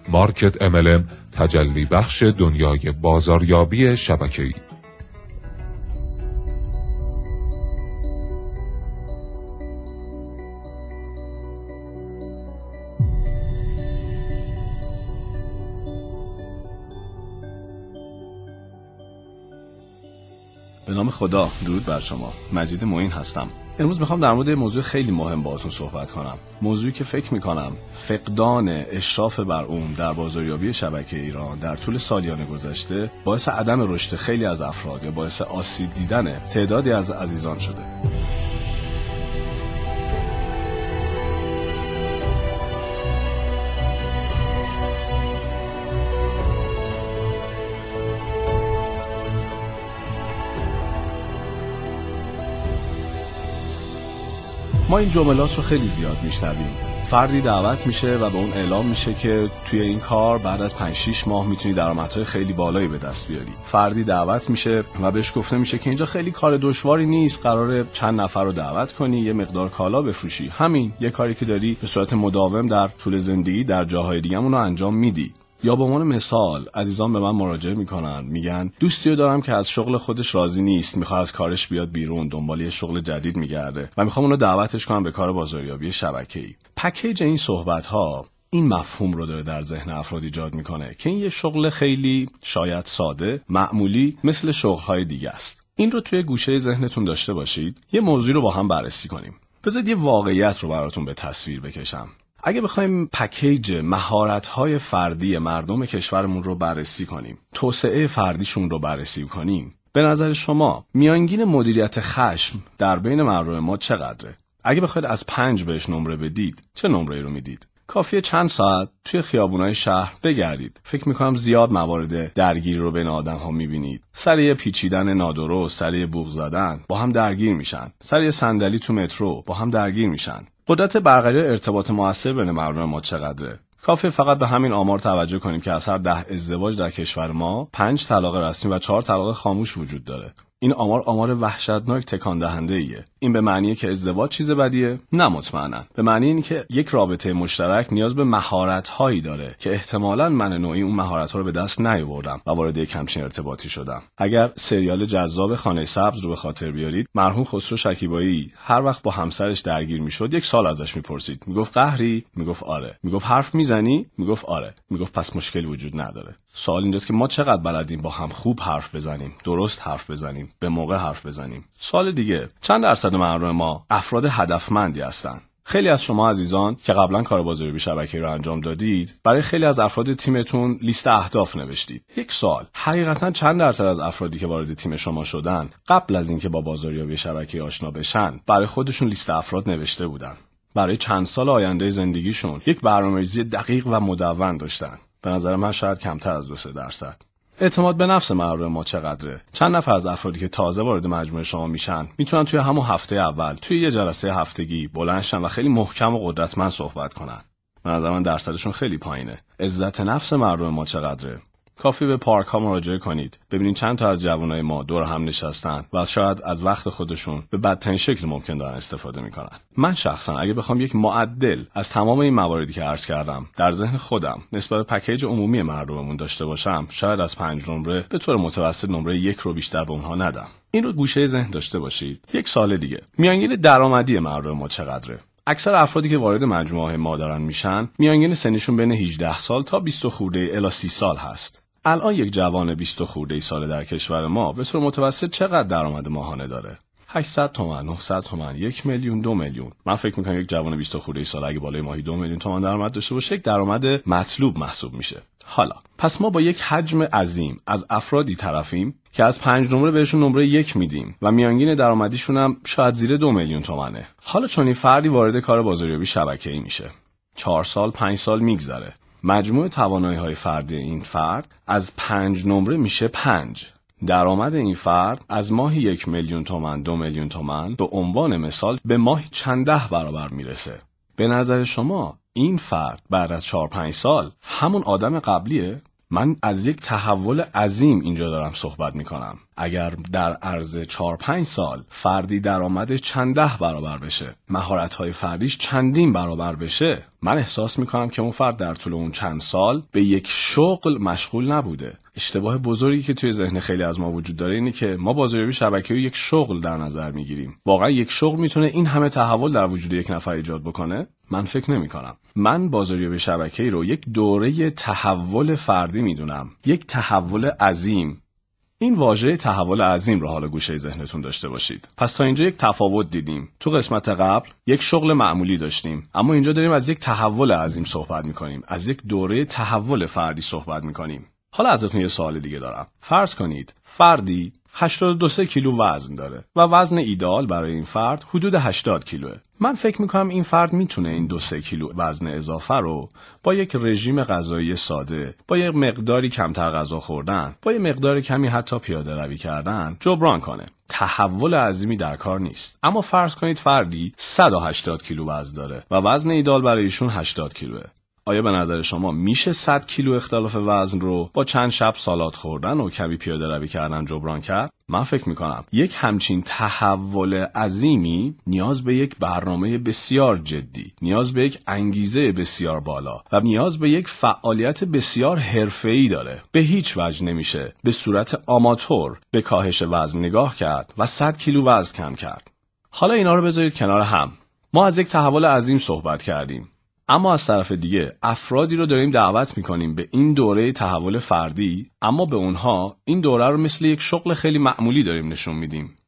مارکت MLM تجلی بخش دنیای بازاریابی شبکه‌ای. به نام خدا، درود بر شما. مجید معین هستم. امروز میخوام در مورد موضوع خیلی مهم باهاتون صحبت کنم. موضوعی که فکر میکنم فقدان اشراف بر اون در بازاریابی شبکه ایران در طول سالیان گذشته باعث عدم رشد خیلی از افراد یا باعث آسیب دیدن تعدادی از عزیزان شده. ما این جملات رو خیلی زیاد میشنویم. فردی دعوت میشه و به اون اعلام میشه که توی این کار بعد از 5-6 ماه میتونی درآمدهای خیلی بالایی به دست بیاری. فردی دعوت میشه و بهش گفته میشه که اینجا خیلی کار دشواری نیست، قراره چند نفر رو دعوت کنی، یه مقدار کالا بفروشی، همین یه کاری که داری به صورت مداوم در طول زندگی در جاهای دیگه اون رو انجام میدی. یا به عنوان مثال عزیزان به من مراجعه میکنن، میگن دوستی رو دارم که از شغل خودش راضی نیست، میخواد از کارش بیاد بیرون، دنبال یه شغل جدید میگرده و میخوام اونو دعوتش کنم به کار بازاریابی شبکه‌ای. پکیج این صحبت‌ها این مفهوم رو داره در ذهن افراد ایجاد میکنه که این یه شغل خیلی شاید ساده، معمولی مثل شغل‌های دیگه است. این رو توی گوشه ذهنتون داشته باشید. یه موضوع رو با هم بررسی کنیم. بذارید یه واقعیت رو براتون به تصویر بکشم. اگه بخوایم پکیج مهارت‌های فردی مردم کشورمون رو بررسی کنیم، توسعه فردیشون رو بررسی کنیم، به نظر شما میانگین مدیریت خشم در بین مردم ما چقدره؟ اگه بخواید از 5 بهش نمره بدید، چه نمره‌ای رو میدید؟ کافیه چند ساعت توی خیابونای شهر بگردید. فکر میکنم زیاد موارد درگیر رو بین آدم‌ها میبینید. سر یه پیچیدن نادرست، سر یه بوق زدن با هم درگیر میشن. سر یه صندلی تو مترو با هم درگیر میشن. قدرت برقراری ارتباط مؤثر بین مردم ما چقدره؟ کافیه فقط به همین آمار توجه کنیم که از هر 10 ازدواج در کشور ما 5 طلاق رسمی و 4 طلاق خاموش وجود داره. این آمار وحشتناک تکان دهنده ایه. این به معنیه که ازدواج چیز بدیه؟ نه مطمئنا. به معنی اینه که یک رابطه مشترک نیاز به مهارت‌هایی داره که احتمالاً من نوعی اون مهارت‌ها رو به دست نیاوردم و وارد یک همچین ارتباطی شدم. اگر سریال جذاب خانه سبز رو به خاطر بیارید، مرحوم خسرو شکیبایی هر وقت با همسرش درگیر میشد یک سال ازش میپرسید. میگفت قهری؟ میگفت آره. میگفت حرف میزنی؟ میگفت آره. میگفت پس مشکلی وجود نداره. سوال اینجاست که ما چقدر بلدیم با هم خوب حرف بزنیم، درست حرف بزنیم، به موقع حرف بزنیم. سوال دیگه، چند درصد مردم ما افراد هدفمندی هستن؟ خیلی از شما عزیزان که قبلا کار بازاریابی شبکه‌ای رو انجام دادید، برای خیلی از افراد تیمتون لیست اهداف نوشتید. یک سوال، حقیقتا چند درصد از افرادی که وارد تیم شما شدن قبل از اینکه با بازاریابی شبکه‌ای آشنا بشن، برای خودشون لیست افراد نوشته بودن؟ برای چند سال آینده زندگیشون یک برنامه‌ریزی دقیق و مدون داشتن؟ به نظر من شاید کمتر از 2-3%. اعتماد به نفس مردم ما چقدره؟ چند نفر از افرادی که تازه وارد مجموعه شما میشن میتونن توی همون هفته اول توی یه جلسه هفتگی بلند شن و خیلی محکم و قدرتمند صحبت کنن؟ به نظر من درصدشون خیلی پایینه. عزت نفس مردم ما چقدره؟ کافی به پارک ها مراجعه کنید، ببینید چند تا از جوانای ما دور هم نشستن و شاید از وقت خودشون به بدترین شکل ممکن دارن استفاده میکنن. من شخصا اگه بخوام یک معدل از تمام این مواردی که عرض کردم در ذهن خودم نسبت به پکیج عمومی مردممون داشته باشم، شاید از 5 نمره به طور متوسط نمره 1 رو بیشتر به اونها ندم. این رو گوشه ذهن داشته باشید. یک سوال دیگه، میانگین درآمدی مردم ما چقدره؟ اکثر افرادی که وارد مجموعه ما دارن میشن میانگین سنشون بین 18 سال تا 20 خورده الی 30 سال هست. الان یک جوان 20 خورده ساله در کشور ما به طور متوسط چقدر درآمد ماهانه داره؟ 800 تومان، 900 تومان، 1 میلیون، 2 میلیون. من فکر میکنم یک جوان 20 خورده ساله اگه بالای ماهی 2 میلیون تومان درآمد داشته باشه یک درآمد مطلوب محسوب میشه. حالا پس ما با یک حجم عظیم از افرادی طرفیم که از 5 نمره بهشون نمره 1 میدیم و میانگین درآمدیشون هم شاید زیر 2 میلیون تومانه. حالا چون این فردی وارد کار بازاریابی شبکه‌ای میشه، 4 سال 5 سال میگذره، مجموع توانایی‌های فردی این فرد از 5 نمره میشه 5. درآمد این فرد از ماهی 1 میلیون تومان، 2 میلیون تومان به عنوان مثال به ماهی چند ده برابر میرسه. به نظر شما این فرد بعد از 4-5 سال همون آدم قبلیه؟ من از یک تحول عظیم اینجا دارم صحبت میکنم. اگر در عرض 4-5 سال فردی درآمدش چند ده برابر بشه، مهارت‌های فردیش چندین برابر بشه، من احساس میکنم که اون فرد در طول اون چند سال به یک شغل مشغول نبوده. اشتباه بزرگی که توی ذهن خیلی از ما وجود داره اینه که ما بازاریابی شبکه‌ای یک شغل در نظر میگیریم. واقعا یک شغل میتونه این همه تحول در وجود یک نفر ایجاد بکنه؟ من فکر نمی‌کنم. من بازاریابی شبکه‌ای رو یک دوره تحول فردی میدونم، یک تحول عظیم. این واژه تحول عظیم رو حالا گوشه ذهنتون داشته باشید. پس تا اینجا یک تفاوت دیدیم. تو قسمت قبل یک شغل معمولی داشتیم، اما اینجا داریم از یک تحول عظیم صحبت می‌کنیم، از یک دوره تحول فردی صحبت می‌کنیم. حالا ازتون یه سوال دیگه دارم. فرض کنید فردی 82 کیلو وزن داره و وزن ایدئال برای این فرد حدود 80 کیلوه. من فکر میکنم این فرد میتونه این 2-3 کیلو وزن اضافه رو با یک رژیم غذایی ساده، با یک مقداری کمتر غذا خوردن، با یک مقدار کمی حتی پیاده روی کردن جبران کنه. تحول عظیمی در کار نیست. اما فرض کنید فردی 180 کیلو وزن داره و وزن ایدئال برای ایشون 80 کیلوه. آیا به نظر شما میشه 100 کیلو اختلاف وزن رو با چند شب سالاد خوردن و کمی پیاده روی کردن جبران کرد؟ من فکر میکنم یک همچین تحول عظیمی نیاز به یک برنامه بسیار جدی، نیاز به یک انگیزه بسیار بالا و نیاز به یک فعالیت بسیار حرفه‌ای داره. به هیچ وجه نمیشه به صورت آماتور به کاهش وزن نگاه کرد و 100 کیلو وزن کم کرد. حالا اینا رو بذارید کنار هم. ما از یک تحول عظیم صحبت کردیم. اما از طرف دیگه افرادی رو داریم دعوت میکنیم به این دوره تحول فردی، اما به اونها این دوره رو مثل یک شغل خیلی معمولی داریم نشون میدیم.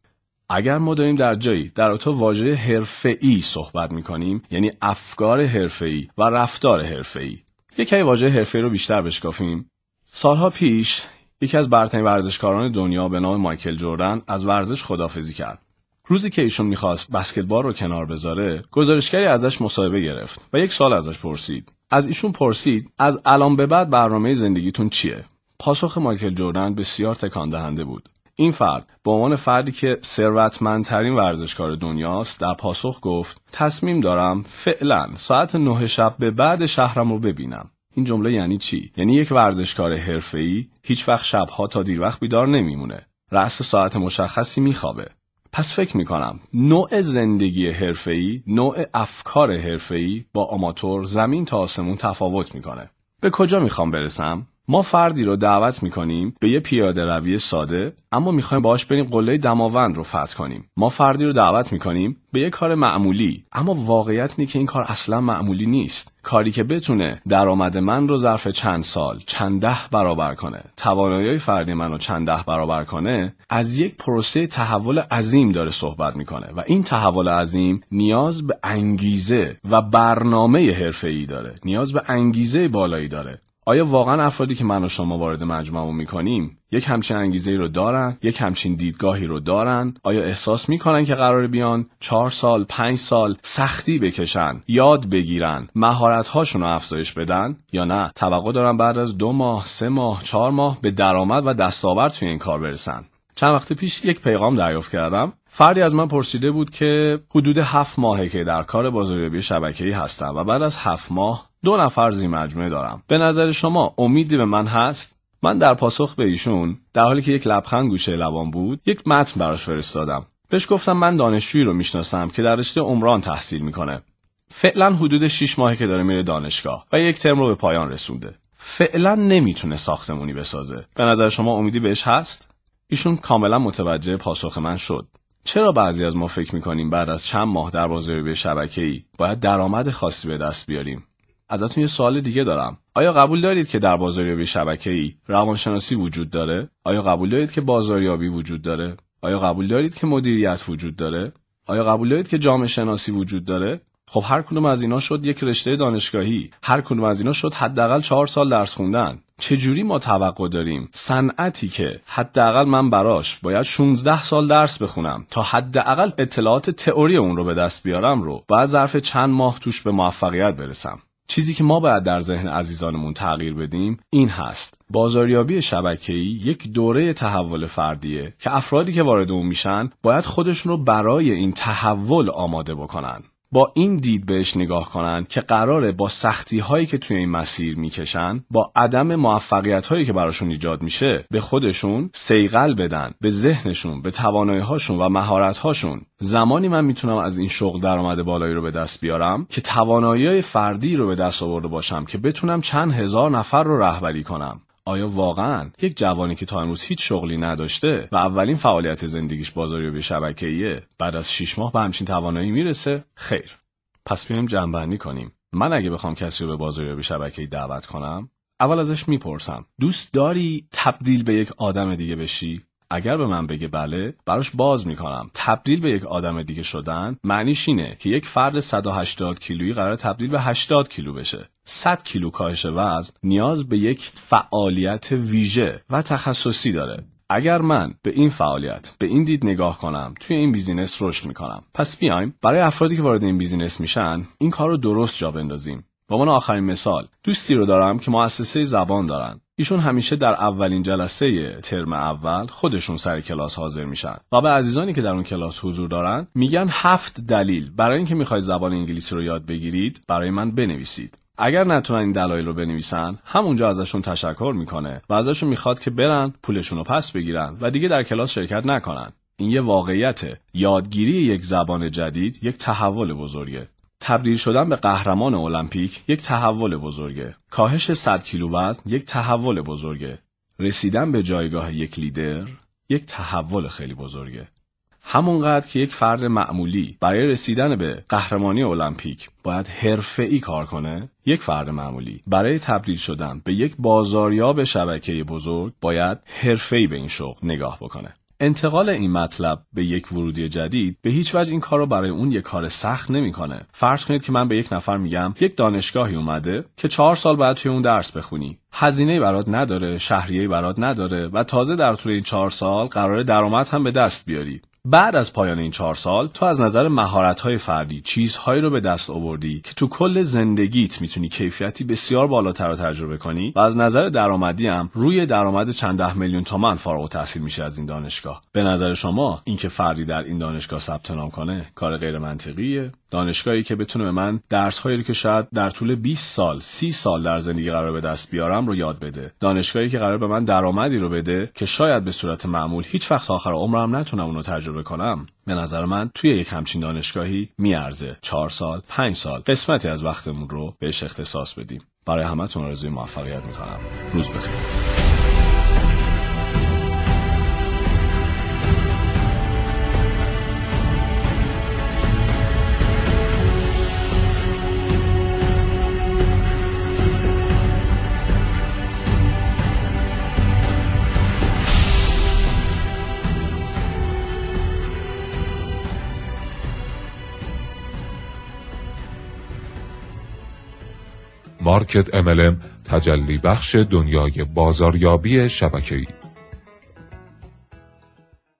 اگر ما داریم در جایی در اتو واژه حرفه‌ای صحبت میکنیم، یعنی افکار حرفه‌ای و رفتار حرفه‌ای. یکی واژه حرفه‌ای رو بیشتر بشکافیم. سالها پیش یکی از برترین ورزشکاران دنیا به نام مایکل جردن از ورزش خداحافظی کرد. روزی که ایشون میخواست بسکتبال رو کنار بذاره، گزارشگری ازش مصاحبه گرفت و یک سوال ازش پرسید. از ایشون پرسید از الان به بعد برنامه زندگیتون چیه؟ پاسخ مایکل جردن بسیار تکان دهنده بود. این فرد به عنوان فردی که ثروتمندترین ورزشکار دنیاست در پاسخ گفت تصمیم دارم فعلا ساعت 9 شب به بعد شهرم رو ببینم. این جمله یعنی چی؟ یعنی یک ورزشکار حرفه‌ای هیچ وقت شبها تا دیر وقت بیدار نمیمونه. رأس ساعت مشخصی میخوابه. پس فکر میکنم نوع زندگی حرفه‌ای، نوع افکار حرفه‌ای با آماتور زمین تا آسمون تفاوت میکنه. به کجا میخوام برسم؟ ما فردی رو دعوت میکنیم به یه پیاده روی ساده، اما میخوایم باهاش بریم قله دماوند رو فتح کنیم. ما فردی رو دعوت میکنیم به یه کار معمولی، اما واقعیت اینه که این کار اصلا معمولی نیست. کاری که بتونه درآمد من رو ظرف چند سال چند ده برابر کنه، توانایی فردی من رو چند ده برابر کنه، از یک پروسه تحول عظیم داره صحبت میکنه و این تحول عظیم نیاز به انگیزه و برنامه حرفه‌ای داره، نیاز به انگیزه بالایی داره. آیا واقعا افرادی که من و شما وارد مجموعه میکنیم یک همچین انگیزه‌ای رو دارن؟ یک همچین دیدگاهی رو دارن؟ آیا احساس میکنن که قراره بیان 4 سال 5 سال سختی بکشن، یاد بگیرن، مهارت‌هاشون رو افزایش بدن، یا نه توقع دارن بعد از 2 ماه 3 ماه 4 ماه به درآمد و دستاورد توی این کار برسن؟ چند وقت پیش یک پیغام دریافت کردم. فردی از من پرسیده بود که حدود 7 ماهه که در کار بازاریابی شبکه‌ای هستم و بعد از 7 ماه 2 نفر زیر مجموعه دارم. به نظر شما امیدی به من هست؟ من در پاسخ به ایشون در حالی که یک لبخند گوشه لبام بود، یک متن براش فرستادم. بهش گفتم من دانشجویی رو میشناسم که در رشته عمران تحصیل میکنه. فعلا حدود 6 ماهه که داره میره دانشگاه و یک ترم رو به پایان رسونده. فعلا نمیتونه ساختمونی بسازه. به نظر شما امیدی بهش هست؟ ایشون کاملا متوجه پاسخ من شد. چرا بعضی از ما فکر میکنیم بعد از چند ماه در بازاریابی شبکه‌ای باید درآمد خاصی به دست بیاریم؟ ازتون یه سوال دیگه دارم. آیا قبول دارید که در بازاریابی شبکه‌ای روانشناسی وجود داره؟ آیا قبول دارید که بازاریابی وجود داره؟ آیا قبول دارید که مدیریت وجود داره؟ آیا قبول دارید که جامعه شناسی وجود داره؟ خب هر کدوم از اینا شد یک رشته دانشگاهی، هر کدوم از اینا شد حداقل 4 سال درس خوندن. چجوری ما توقع داریم صنعتی که حداقل من براش باید 16 سال درس بخونم تا حداقل اطلاعات تئوری اون رو به دست بیارم رو بعد ظرف چند ماه توش به موفقیت برسم؟ چیزی که ما باید در ذهن عزیزانمون تغییر بدیم این هست: بازاریابی شبکه‌ای یک دوره تحول فردیه که افرادی که وارد اون میشن باید خودشون رو برای این تحول آماده بکنن. با این دید بهش نگاه کنن که قراره با سختی هایی که توی این مسیر میکشن، با عدم موفقیت هایی که براشون ایجاد میشه، به خودشون صیقل بدن، به ذهنشون، به توانایی هاشون و مهارت هاشون. زمانی من میتونم از این شغل درآمد بالایی رو به دست بیارم که توانایی فردی رو به دست آورده باشم که بتونم چند هزار نفر رو رهبری کنم. آیا واقعاً یک جوانی که تا امروز هیچ شغلی نداشته و اولین فعالیت زندگیش بازاریابی شبکه‌ایه بعد از 6 ماه به همچین توانایی میرسه؟ خیر. پس بیایم جمع‌بندی کنیم. من اگه بخوام کسی رو به بازاریابی شبکه‌ای دعوت کنم، اول ازش میپرسم دوست داری تبدیل به یک آدم دیگه بشی؟ اگر به من بگه بله، براش باز میکنم. تبدیل به یک آدم دیگه شدن معنیش اینه که یک فرد 180 کیلویی قرار تبدیل به 80 کیلو بشه. 100 کیلو کاهش وزن نیاز به یک فعالیت ویژه و تخصصی داره. اگر من به این فعالیت، به این دید نگاه کنم، توی این بیزینس رشد میکنم. پس بیایم برای افرادی که وارد این بیزینس میشن این کار رو درست جا بندازیم. با من آخرین مثال، دوستی رو دارم که مؤسسه زبان دارن. ایشون همیشه در اولین جلسه ترم اول خودشون سر کلاس حاضر میشن و به عزیزانی که در اون کلاس حضور دارن میگن 7 دلیل برای اینکه میخواید زبان انگلیسی رو یاد بگیرید برای من بنویسید. اگر نتونن این دلایل رو بنویسن، همونجا ازشون تشکر میکنه و ازشون میخواد که برن پولشون رو پس بگیرن و دیگه در کلاس شرکت نکنن. این یه واقعیته. یادگیری یک زبان جدید یک تحول بزرگه. تبدیل شدن به قهرمان المپیک یک تحول بزرگه. کاهش 100 کیلو وزن یک تحول بزرگه. رسیدن به جایگاه یک لیدر یک تحول خیلی بزرگه. همونقدر که یک فرد معمولی برای رسیدن به قهرمانی المپیک باید حرفه‌ای کار کنه، یک فرد معمولی برای تبدیل شدن به یک بازاریاب شبکه بزرگ باید حرفه‌ای به این شغل نگاه بکنه. انتقال این مطلب به یک ورودی جدید به هیچ وجه این کار رو برای اون یک کار سخت نمیکنه. فرض کنید که من به یک نفر میگم یک دانشگاهی اومده که 4 سال بعد توی اون درس بخونی. هزینه‌ای برات نداره، شهریه‌ای برات نداره و تازه در طول این 4 سال قراره درآمد هم به دست بیاری. بعد از پایان این 4 سال تو از نظر مهارت‌های فردی چیزهایی رو به دست آوردی که تو کل زندگیت میتونی کیفیتی بسیار بالاتر رو تجربه کنی و از نظر درآمدی هم روی درآمد چند ده میلیون تومان فارغ التحصیل میشه از این دانشگاه. به نظر شما اینکه فردی در این دانشگاه ثبت نام کنه کار غیر منطقیه؟ دانشگاهی که بتونه به من درس‌هایی رو که شاید در طول 20 سال 30 سال در زندگی قرار به دست بیارم رو یاد بده. دانشگاهی که قرار به من درآمدی رو بده که شاید به صورت معمول هیچ وقت آخر عمرم نتونم اون رو تجربه کنم. به نظر من توی یک همچین دانشگاهی میارزه 4 سال 5 سال قسمتی از وقتمون رو بهش اختصاص بدیم. برای همتون آرزوی موفقیت میکنم. روز بخیر. مارکت MLM تجلی بخش دنیای بازاریابی شبکه‌ای.